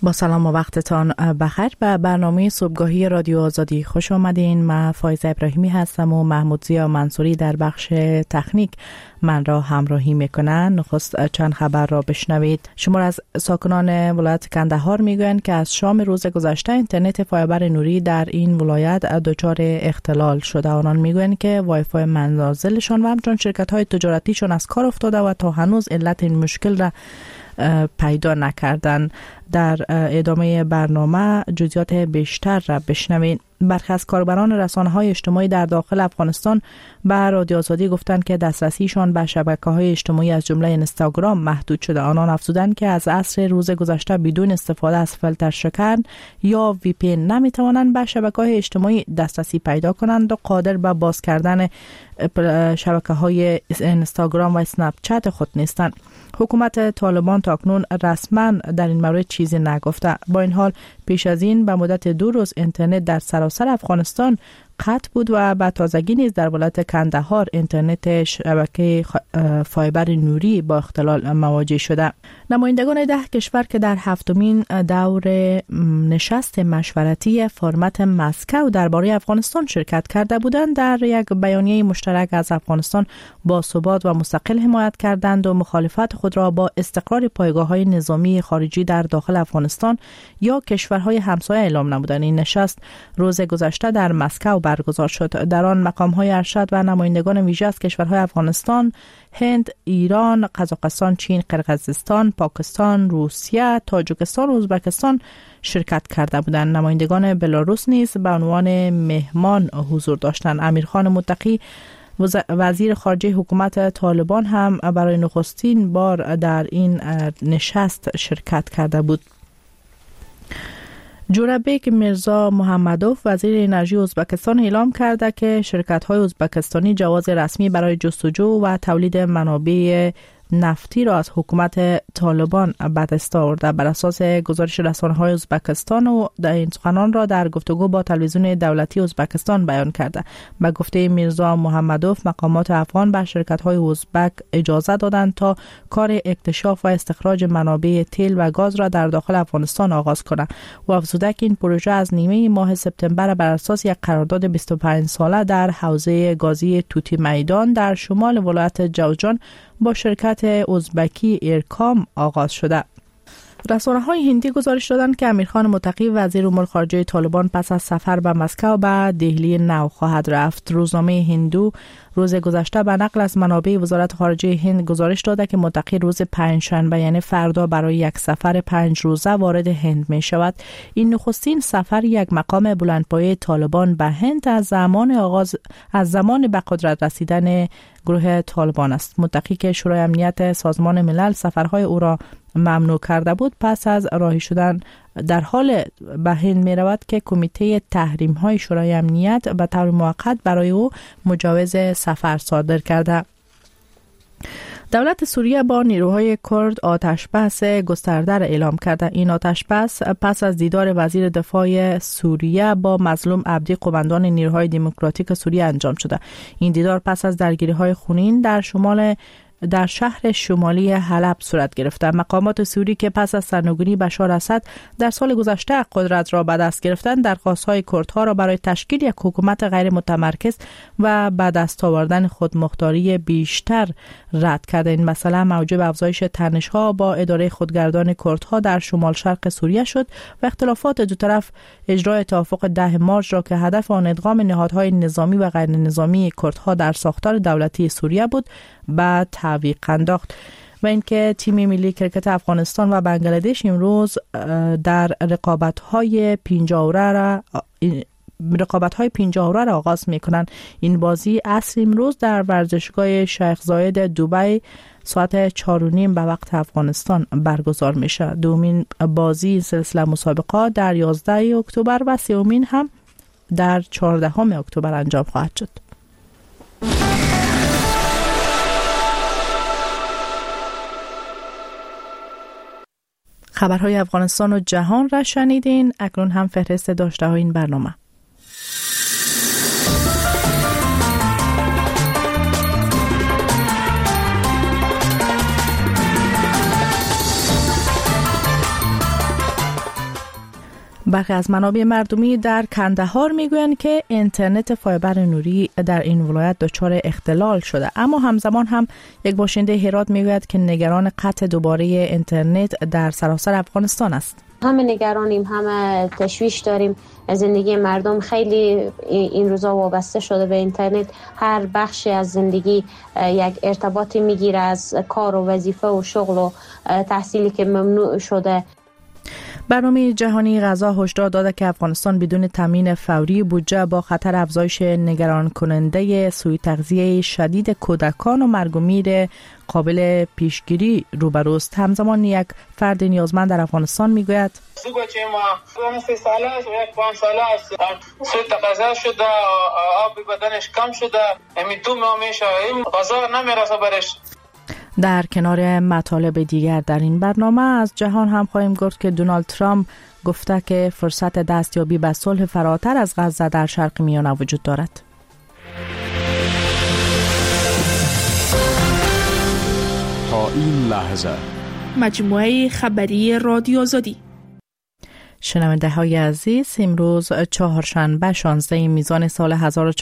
با سلام و وقتتان بخیر. به برنامه صبحگاهی رادیو آزادی خوش آمدین. من فایزه ابراهیمی هستم و محمود زیا منصوری در بخش تکنیک من را همراهی میکنن. نخست چند خبر را بشنوید. شمار از ساکنان ولایت کندهار میگویند که از شام روز گذشته اینترنت فایبر نوری در این ولایت دچار اختلال شده. آنان میگویند که وای فای منازلشان و همچنین شرکت‌های تجارتیشان از کار افتاده و تا هنوز علت این مشکل را پیدا نکردن. در ادامه برنامه جزئیات بیشتر را بشنوید. برخی از کاربران رسانه‌های اجتماعی در داخل افغانستان به رادیو آزادی گفتند که دسترسیشان به شبکه‌های اجتماعی از جمله اینستاگرام محدود شده. آنان افزودند که از عصر روز گذشته بدون استفاده از فیلتر شکن یا وی پی ان نمی‌توانند به شبکه‌های اجتماعی دسترسی پیدا کنند و قادر به باز کردن شبکه‌های اینستاگرام و اسنپ چت خود نیستند. حکومت طالبان تاکنون رسما در این مورد چیزی نگفته. با این حال پیش از این به مدت 2 روز اینترنت در سراسر افغانستان قطع بود و به تازگی نیز در ولایت کندهار اینترنت شبکه فایبر نوری با اختلال مواجه شده. نمایندگان 10 کشور که در 7مین دور نشست مشورتی فرمت مسکو درباره افغانستان شرکت کرده بودند در یک بیانیه مشترک از افغانستان با ثبات و مستقل حمایت کردند و مخالفت خود را با استقرار پایگاه‌های نظامی خارجی در داخل افغانستان یا کشورهای همسایه اعلام نمودند. این نشست روز گذشته در مسکو برگزار شد. در آن مقام‌های ارشد و نمایندگان ویژه از کشورهای افغانستان، هند، ایران، قزاقستان، چین، قرقیزستان، پاکستان، روسیه، تاجیکستان و ازبکستان شرکت کرده بودند. نمایندگان بلاروس نیز به عنوان مهمان حضور داشتند. امیرخان متقی وزیر خارجه حکومت طالبان هم برای نخستین بار در این نشست شرکت کرده بود. جورابیک میرزا محمدوف وزیر انرژی ازبکستان اعلام کرده که شرکت‌های ازبکستانی جواز رسمی برای جستجو و تولید منابع نفتی را از حکومت طالبان به دست آورده. بر اساس گزارش رسانه‌های ازبکستان و این سخنان را در گفتگو با تلویزیون دولتی ازبکستان بیان کرده. به گفته میرزا محمدوف مقامات افغان به شرکت‌های ازبک اجازه دادند تا کار اکتشاف و استخراج منابع تیل و گاز را در داخل افغانستان آغاز کنند و افزوده که این پروژه از نیمه ماه سپتامبر بر اساس یک قرارداد 25 ساله در حوزه گازی توتی میدان در شمال ولایت جوزجان با شرکت ازبکی ایرکام آغاز شده. رسانه‌های هندی گزارش دادند که امیرخان متقی وزیر امور خارجه طالبان پس از سفر به مسکو به دهلی نو خواهد رفت. روزنامه هندو روز گذشته به نقل از منابع وزارت خارجه هند گزارش داده که متقی روز پنجشنبه یعنی فردا برای یک سفر 5 روزه وارد هند می شود. این نخستین سفر یک مقام بلندپایه طالبان به هند از زمان به قدرت رسیدن گروه طالبان است. متقی که شورای امنیت سازمان ملل سفرهای او را ممنوع کرده بود پس از راهی شدن در حال به هند می رود که کمیته تحریم های شورای امنیت به طور موقت برای او مجوز سفر صادر کرده. دولت سوریه با نیروهای کرد آتشبس گسترده را اعلام کرده. این آتشبس پس از دیدار وزیر دفاع سوریه با مظلوم عبدی قوماندان نیروهای دموکراتیک سوریه انجام شده. این دیدار پس از درگیری‌های خونین در شهر شمالی حلب صورت گرفته. مقامات سوری که پس از سرنگونی بشار اسد در سال گذشته قدرت را به دست گرفتند، درخواست‌های کردها را برای تشکیل یک حکومت غیر متمرکز و به دست آوردن خودمختاری بیشتر رد کرده. این مسئله موجب افزایش تنش‌ها با اداره خودگردان کردها در شمال شرق سوریه شد و اختلافات دو طرف اجرای توافق 10 مارس را که هدف آن ادغام نهادهای نظامی و غیر نظامی کردها در ساختار دولتی سوریه بود به تعویق انداخت. و اینکه تیم ملی کرکت افغانستان و بنگلادش امروز در رقابت‌های 50 را آغاز می‌کنند. این بازی عصر امروز در ورزشگاه شیخ زاید دبی ساعت 4:30 به وقت افغانستان برگزار میشه. دومین بازی سلسله مسابقات در 11 اکتبر و سومین هم در 14 اکتبر انجام خواهد شد. خبرهای افغانستان و جهان را شنیدین. اکنون هم فهرست داشته های این برنامه. برخی از منابع مردمی در کندهار میگویند که اینترنت فایبر نوری در این ولایت دچار اختلال شده، اما همزمان هم یک باشنده هرات میگوید که نگران قطع دوباره اینترنت در سراسر افغانستان است. همه نگرانیم، همه تشویش داریم. زندگی مردم خیلی این روزا وابسته شده به اینترنت. هر بخشی از زندگی یک ارتباطی میگیره، از کار و وظیفه و شغل و تحصیلی که ممنوع شده. برنامه جهانی غذا هشدار داده که افغانستان بدون تامین فوری بودجه با خطر افزایش نگران کننده سوء تغذیه شدید کودکان و مرگ و میر قابل پیشگیری روبروست. همزمان یک فرد نیازمند در افغانستان میگوید بچه ما 3 ساله است و یک 5 ساله است، سوء تغذیه شده، آب بدنش کم شده، همین تو میشه، این غذا نمیرسه برش. در کنار مطالب دیگر در این برنامه از جهان هم خواهیم گفت که دونالد ترامپ گفته که فرصت دستیابی به صلح فراتر از غزه در شرق میانه وجود دارد. تا این لحظه مجموعه خبری رادیو آزادی. شنونده های عزیز، امروز چهارشنبه 16 میزان سال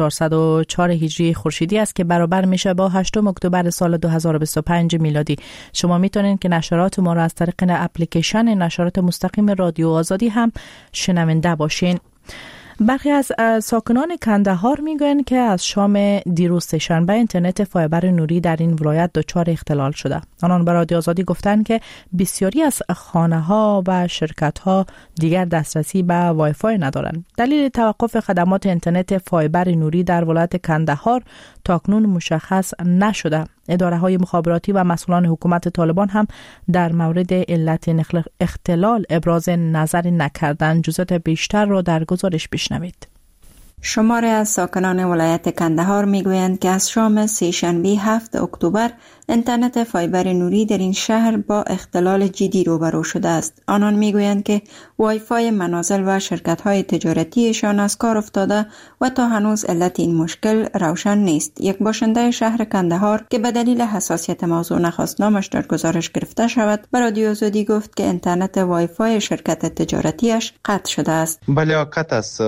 1404 هجری خورشیدی است که برابر میشه با 8 اکتبر سال 2025 میلادی. شما میتونید که نشرات ما را از طریق اپلیکیشن نشرات مستقیم رادیو آزادی هم شنونده باشین. برخی از ساکنان کندهار میگویند که از شام دیروز سه‌شنبه اینترنت فایبر نوری در این ولایت دچار اختلال شده. آنان به رادیو آزادی گفتند که بسیاری از خانه‌ها و شرکت‌ها دیگر دسترسی به وایفای ندارند. دلیل توقف خدمات اینترنت فایبر نوری در ولایت کندهار تاکنون مشخص نشده. اداره‌های مخابراتی و مسئولان حکومت طالبان هم در مورد علت اختلال ابراز نظر نکردند. جزئیات بیشتر را در گزارش بشنوید. شماری از ساکنان ولایت کندهار میگویند که از شام سه‌شنبه 7 اکتبر اینترنت فایبر نوری در این شهر با اختلال جدی روبرو شده است. آنان میگویند که وای فای منازل و شرکت‌های تجارتیشان از کار افتاده و تا هنوز علت این مشکل روشن نیست. یک باشنده شهر کندهار که به دلیل حساسیت موضوع نخواست نامش در گزارش گرفته شود، به رادیو آزادی گفت که اینترنت وای فای شرکت تجارتیش قطع شده است. بله قطع است،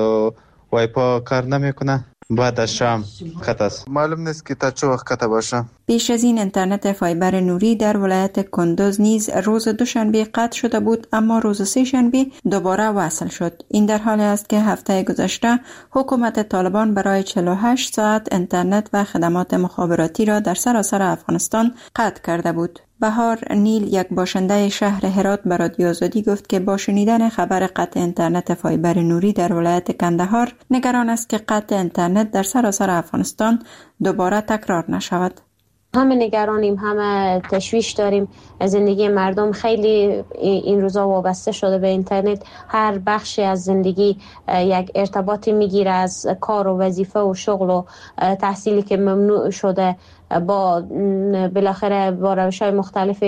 وایپا کار نمیکنه، بعد از شام قطع است. معلوم نیست که تا چه وقت قطع باشه. پیش از این اینترنت فایبر نوری در ولایت کندوز نیز روز دوشنبه قطع شده بود، اما روز سه‌شنبه دوباره وصل شد. این در حالی است که هفته گذشته حکومت طالبان برای 48 ساعت اینترنت و خدمات مخابراتی را در سراسر افغانستان قطع کرده بود. بهار نیل، یک باشنده شهر هرات، به رادیو آزادی گفت که با شنیدن خبر قطع اینترنت فایبر نوری در ولایت کندهار نگران است که قطع اینترنت در سراسر افغانستان دوباره تکرار نشود. همه نگرانیم، همه تشویش داریم. زندگی مردم خیلی این روزا وابسته شده به اینترنت. هر بخشی از زندگی یک ارتباطی میگیره، از کار و وظیفه و شغل و تحصیلی که ممنوع شده. با بالاخره با روش‌های مختلف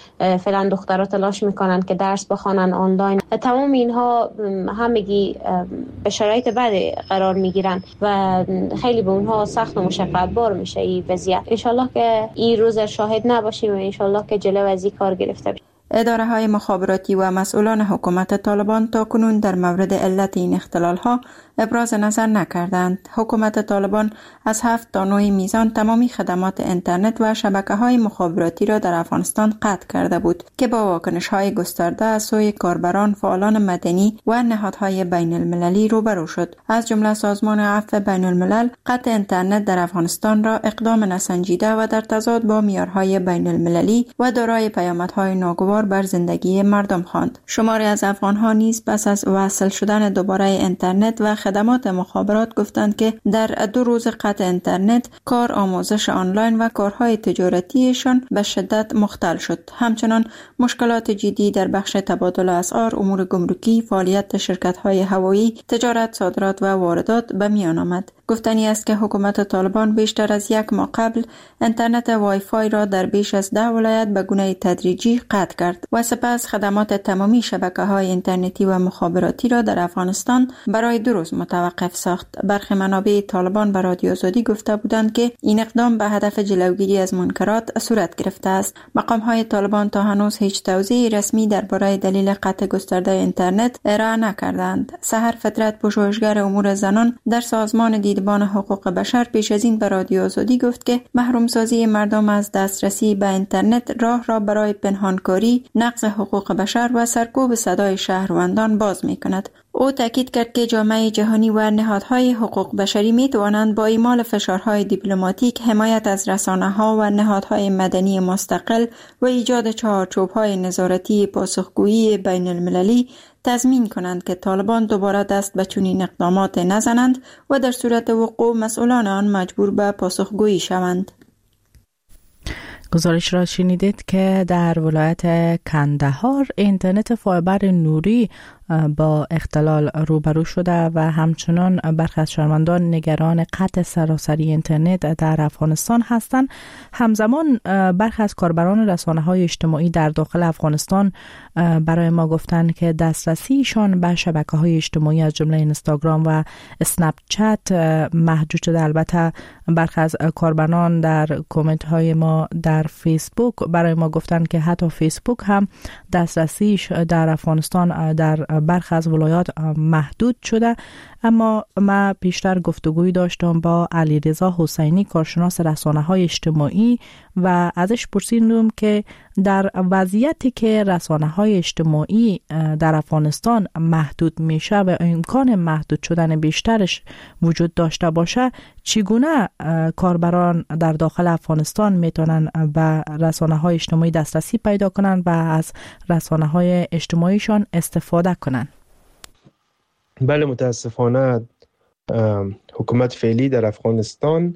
فعلا دخترها تلاش میکنن که درس بخوانن آنلاین. تمام اینها همگی به شرایط بدی قرار میگیرن و خیلی به اونها سخت و مشقت بار میشه این وضعیت. انشالله که این روز شاهد نباشیم و انشالله که جلو از این کار گرفته بشه. اداره‌های مخابراتی و مسئولان حکومت طالبان تاکنون در مورد علت این اختلال‌ها ابراز نظر نکردند. حکومت طالبان از 7 تا 9 میزان تمامی خدمات اینترنت و شبکه‌های مخابراتی را در افغانستان قطع کرده بود که با واکنش‌های گسترده از سوی کاربران، فعالان مدنی و نهادهای بین المللی روبرو شد. از جمله سازمان عفو بین الملل قطع اینترنت در افغانستان را اقدام نسنجیده و در تضاد با معیارهای بین المللی و دارای پیامدهای ناگوار بر زندگی مردم خواند. شماری از افغان‌ها نیز پس از وصل شدن دوباره اینترنت و خدمات مخابرات گفتند که در 2 روز قطع اینترنت کار، آموزش آنلاین و کارهای تجارتیشان به شدت مختل شد. همچنان مشکلات جدی در بخش تبادل اسعار، امور گمرکی، فعالیت شرکت‌های هوایی، تجارت، صادرات و واردات به میان آمد. گفتنی است که حکومت طالبان بیشتر از یک ماه قبل اینترنت وای فای را در بیش از 10 ولایت به گونه تدریجی قطع کرد و سپس خدمات تمامی شبکه‌های اینترنتی و مخابراتی را در افغانستان برای 2 روز متوقف ساخت. برخی منابع طالبان به رادیو آزادی گفته بودند که این اقدام به هدف جلوگیری از منکرات صورت گرفته است. مقام‌های طالبان تا هنوز هیچ توضیح رسمی درباره دلیل قطع گسترده اینترنت ارائه نکردند. سحر فطرت، پژوهشگر امور زنان در سازمان دیدبان حقوق بشر، پیش از این به رادیو آزادی گفت که محرومسازی مردم از دسترسی به اینترنت راه را برای پنهانکاری، نقض حقوق بشر و سرکوب صدای شهروندان باز می‌کند. او تاکید کرد که جامعه جهانی و نهادهای حقوق بشری می توانند با اعمال فشارهای دیپلماتیک، حمایت از رسانه‌ها و نهادهای مدنی مستقل و ایجاد چارچوب‌های نظارتی پاسخگویی بین المللی تضمین کنند که طالبان دوباره دست به چنین اقدامات نزنند و در صورت وقوع مسئولان آن مجبور به پاسخگویی شوند. گزارش را شنیدید که در ولایت کندهار اینترنت فایبر نوری با اختلال روبرو شده و همچنان برخی از شهروندان نگران قطع سراسری اینترنت در افغانستان هستند. همزمان برخی از کاربران رسانه‌های اجتماعی در داخل افغانستان برای ما گفتند که دسترسیشان به شبکه‌های اجتماعی از جمله اینستاگرام و اسنپ چت محدود شده. البته برخی از کاربران در کامنت‌های ما در فیسبوک برای ما گفتند که حتی فیسبوک هم دسترسیش در افغانستان در برخی از ولایات محدود شده. اما ما پیشتر گفتگوی داشتم با علیرضا حسینی، کارشناس رسانه‌های اجتماعی، و ازش پرسیدم که در وضعیتی که رسانه‌های اجتماعی در افغانستان محدود میشه و امکان محدود شدن بیشترش وجود داشته باشه، چگونه کاربران در داخل افغانستان میتونن به رسانه‌های اجتماعی دسترسی پیدا کنن و از رسانه‌های اجتماعیشان استفاده کنن؟ بله، متاسفانه حکومت فعلی در افغانستان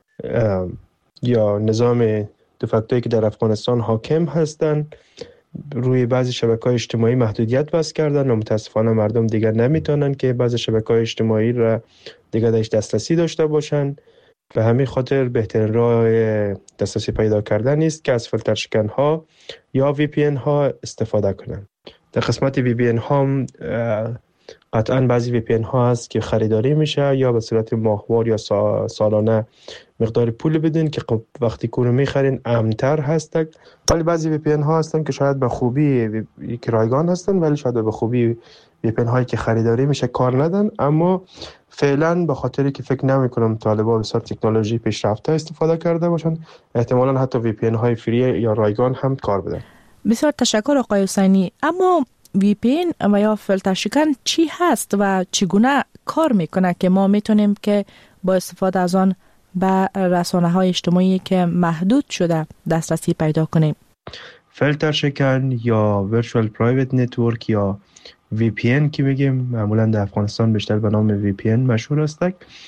یا نظام دوفکتویی که در افغانستان حاکم هستند روی بعضی شبکه‌های اجتماعی محدودیت وضع کردن و متاسفانه مردم دیگر نمیتونن که بعضی شبکه‌های اجتماعی را دیگر درش دسترسی داشته باشن. به همین خاطر بهترین راه دسترسی پیدا کردن است که از فیلتر شکن‌ها یا VPN ها استفاده کنن. در قسمت VPN ها قطعاً بعضی VPN ها هست که خریداری میشه یا به صورت ماهوار یا سالانه مقدار پول بدین که وقتی کورو میخرین امن‌تر هست. ولی بعضی VPN ها هستن که شاید به خوبی که رایگان هستن ولی شاید به خوبی VPN هایی که خریداری میشه کار ندن. اما فعلا به خاطری که فکر نمی‌کنم طالبان بسیار تکنولوژی پیشرفته استفاده کرده باشن، احتمالاً حتی VPN های فری یا رایگان هم کار بدن. بسیار تشکر آقای حسینی. اما VPN و یا فیلتر شکن چی هست و چگونه کار میکنه که ما میتونیم که با استفاده از آن به رسانه‌های اجتماعی که محدود شده دسترسی پیدا کنیم؟ فیلتر شکن یا Virtual Private Network یا VPN که میگیم، معمولا در افغانستان بیشتر به نام VPN مشهور است،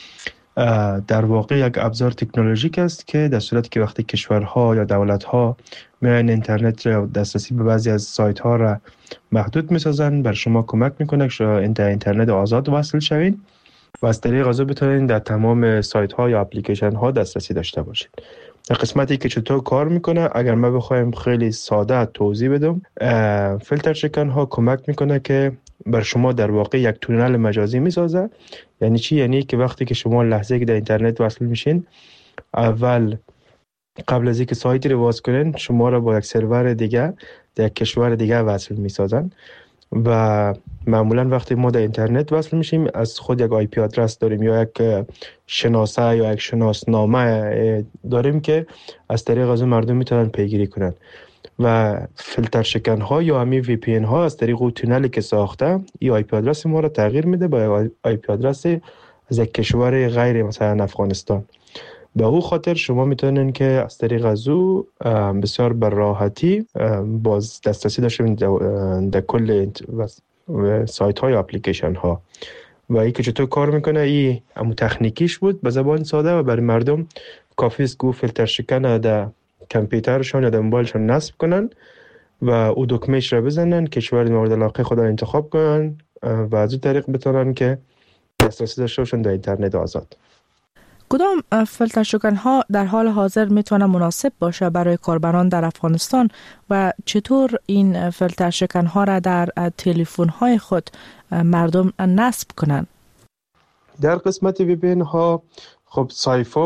در واقع یک ابزار تکنولوژیک است که در صورتی که وقتی کشورها یا دولت‌ها میان اینترنت را دسترسی به بعضی از سایت ها را محدود میسازن، بر شما کمک میکنه که شما اینترنت آزاد وصل شوین و از طریق آزاد بتونین در تمام سایت ها یا اپلیکیشن ها دسترسی داشته باشین. در قسمتی که چطور کار میکنه، اگر ما بخوایم خیلی ساده توضیح بدم، فیلتر شکن ها کمک میکنه که بر شما در واقع یک تونل مجازی میسازه. یعنی چی؟ یعنی که وقتی که شما لحظه که در اینترنت وصل میشین، اول قبل از اینکه سایتی رو باز کنین شما را با یک سرور دیگه در یک کشور دیگه وصل میسازن و معمولا وقتی ما در اینترنت وصل میشیم از خود یک IP آدرس داریم یا یک شناسه یا یک شناسنامه داریم که از طریق از مردم میتونن پیگیری کنن و فیلتر شکن ها یا همین VPN ها از طریق اون تونلی که ساخته این IP آدرس ما را تغییر میده با IP آدرس از یک کشور غیر مثلا افغانستان. به او خاطر شما میتونین که از طریق از او بسیار بر راحتی باز دسترسی داشته باشین در کل سایت های اپلیکیشن ها. و این که چطور کار میکنه، این همون تکنیکیش بود به زبان ساده و برای مردم کافی است که فیلتر شکن در کامپیوترشون یا در موبایلشون نصب کنن و او دکمهش را بزنن، کشور مورد علاقه خود را انتخاب کنن و از این طریق بتونن که دسترسی داشته باشن در اینترنت آزاد. کدام فیلتر شکن ها در حال حاضر میتونه مناسب باشه برای کاربران در افغانستان و چطور این فیلتر شکن ها را در تلفن های خود مردم نصب کنند؟ در قسمت VPN ها خب سایفا